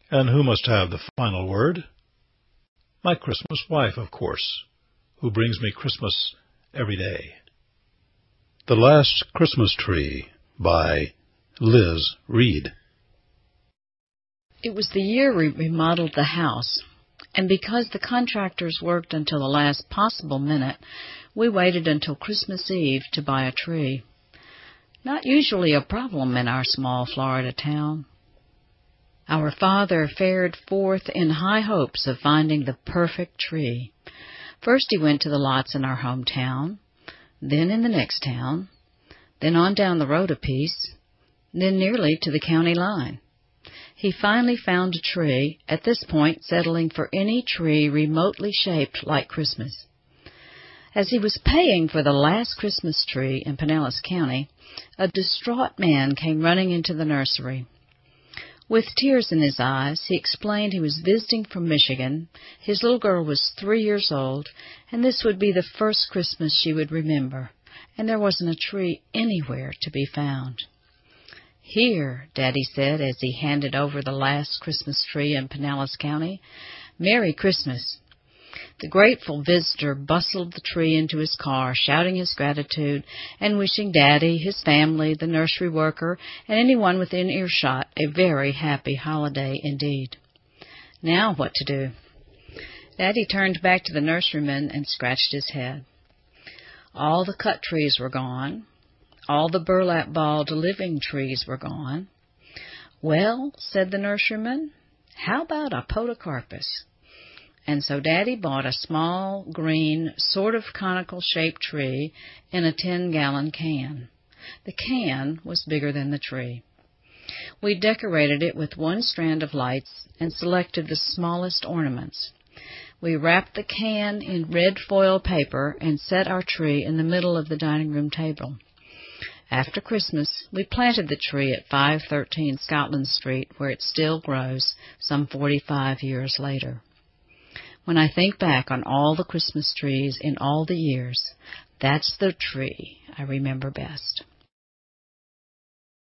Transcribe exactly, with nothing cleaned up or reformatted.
And who must have the final word? My Christmas wife, of course, who brings me Christmas every day. The Last Christmas Tree by Liz Reed. It was the year we remodeled the house, and because the contractors worked until the last possible minute, we waited until Christmas Eve to buy a tree. Not usually a problem in our small Florida town. Our father fared forth in high hopes of finding the perfect tree. First he went to the lots in our hometown, then in the next town, then on down the road a piece, then nearly to the county line. He finally found a tree, at this point settling for any tree remotely shaped like Christmas. As he was paying for the last Christmas tree in Pinellas County, a distraught man came running into the nursery. With tears in his eyes, he explained he was visiting from Michigan, his little girl was three years old, and this would be the first Christmas she would remember, and there wasn't a tree anywhere to be found. "Here," Daddy said as he handed over the last Christmas tree in Pinellas County. "Merry Christmas." The grateful visitor bustled the tree into his car, shouting his gratitude and wishing Daddy, his family, the nursery worker, and anyone within earshot a very happy holiday indeed. Now what to do? Daddy turned back to the nurseryman and scratched his head. All the cut trees were gone. All the burlap-balled living trees were gone. "Well," said the nurseryman, "how about a podocarpus?" And so Daddy bought a small, green, sort of conical-shaped tree in a ten-gallon can. The can was bigger than the tree. We decorated it with one strand of lights and selected the smallest ornaments. We wrapped the can in red foil paper and set our tree in the middle of the dining room table. After Christmas, we planted the tree at five thirteen Scotland Street, where it still grows some forty-five years later. When I think back on all the Christmas trees in all the years, that's the tree I remember best.